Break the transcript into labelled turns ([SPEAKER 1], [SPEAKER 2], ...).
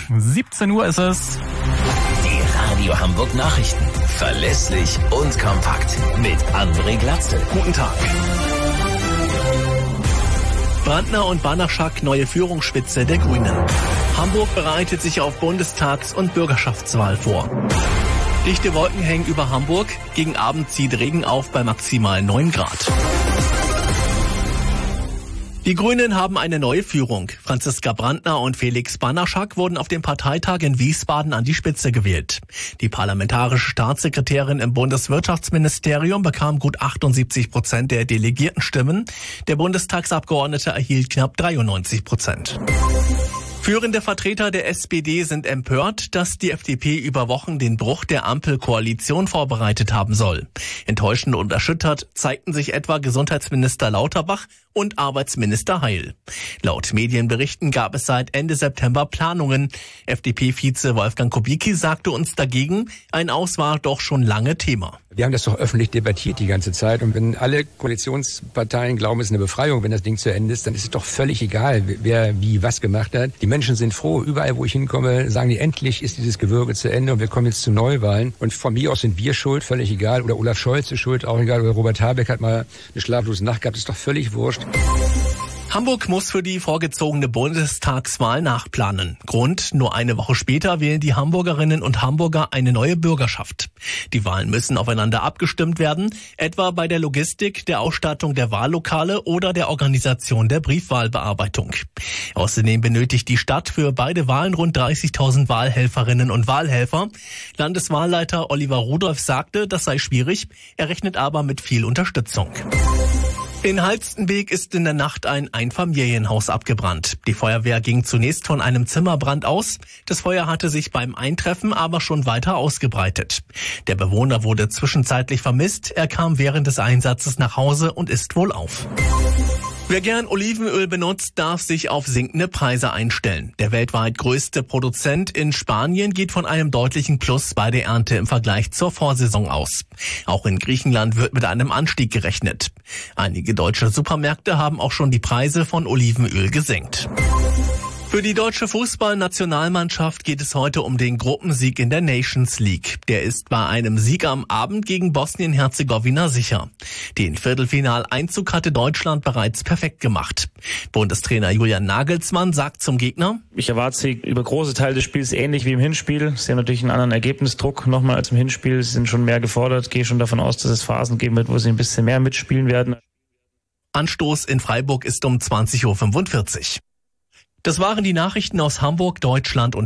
[SPEAKER 1] 17 Uhr ist es.
[SPEAKER 2] Die Radio Hamburg Nachrichten. Verlässlich und kompakt. Mit André Glatzel.
[SPEAKER 3] Guten Tag. Brandner und Banaschak neue Führungsspitze der Grünen. Hamburg bereitet sich auf Bundestags- und Bürgerschaftswahl vor. Dichte Wolken hängen über Hamburg. Gegen Abend zieht Regen auf bei maximal 9 Grad. Die Grünen haben eine neue Führung. Franziska Brandner und Felix Banaschak wurden auf dem Parteitag in Wiesbaden an die Spitze gewählt. Die parlamentarische Staatssekretärin im Bundeswirtschaftsministerium bekam gut 78% der Delegiertenstimmen. Der Bundestagsabgeordnete erhielt knapp 93%. Führende Vertreter der SPD sind empört, dass die FDP über Wochen den Bruch der Ampelkoalition vorbereitet haben soll. Enttäuschend und erschüttert zeigten sich etwa Gesundheitsminister Lauterbach und Arbeitsminister Heil. Laut Medienberichten gab es seit Ende September Planungen. FDP-Vize Wolfgang Kubicki sagte uns dagegen, ein Aus war doch schon lange Thema.
[SPEAKER 4] Wir haben das doch öffentlich debattiert die ganze Zeit. Und wenn alle Koalitionsparteien glauben, es ist eine Befreiung, wenn das Ding zu Ende ist, dann ist es doch völlig egal, wer wie was gemacht hat. Die Menschen sind froh. Überall, wo ich hinkomme, sagen die, endlich ist dieses Gewürge zu Ende und wir kommen jetzt zu Neuwahlen. Und von mir aus sind wir schuld, völlig egal. Oder Olaf Scholz ist schuld, auch egal. Oder Robert Habeck hat mal eine schlaflose Nacht gehabt. Das ist doch völlig wurscht.
[SPEAKER 3] Hamburg muss für die vorgezogene Bundestagswahl nachplanen. Grund: nur eine Woche später wählen die Hamburgerinnen und Hamburger eine neue Bürgerschaft. Die Wahlen müssen aufeinander abgestimmt werden, etwa bei der Logistik, der Ausstattung der Wahllokale oder der Organisation der Briefwahlbearbeitung. Außerdem benötigt die Stadt für beide Wahlen rund 30.000 Wahlhelferinnen und Wahlhelfer. Landeswahlleiter Oliver Rudolph sagte, das sei schwierig, er rechnet aber mit viel Unterstützung. In Halstenbek ist in der Nacht ein Einfamilienhaus abgebrannt. Die Feuerwehr ging zunächst von einem Zimmerbrand aus. Das Feuer hatte sich beim Eintreffen aber schon weiter ausgebreitet. Der Bewohner wurde zwischenzeitlich vermisst. Er kam während des Einsatzes nach Hause und ist wohlauf. Wer gern Olivenöl benutzt, darf sich auf sinkende Preise einstellen. Der weltweit größte Produzent in Spanien geht von einem deutlichen Plus bei der Ernte im Vergleich zur Vorsaison aus. Auch in Griechenland wird mit einem Anstieg gerechnet. Einige deutsche Supermärkte haben auch schon die Preise von Olivenöl gesenkt. Für die deutsche Fußballnationalmannschaft geht es heute um den Gruppensieg in der Nations League. Der ist bei einem Sieg am Abend gegen Bosnien-Herzegowina sicher. Den Viertelfinaleinzug hatte Deutschland bereits perfekt gemacht. Bundestrainer Julian Nagelsmann sagt zum Gegner:
[SPEAKER 5] Ich erwarte sie über große Teile des Spiels ähnlich wie im Hinspiel. Sie haben natürlich einen anderen Ergebnisdruck nochmal als im Hinspiel. Sie sind schon mehr gefordert. Gehe schon davon aus, dass es Phasen geben wird, wo sie ein bisschen mehr mitspielen werden.
[SPEAKER 3] Anstoß in Freiburg ist um 20.45 Uhr. Das waren die Nachrichten aus Hamburg, Deutschland und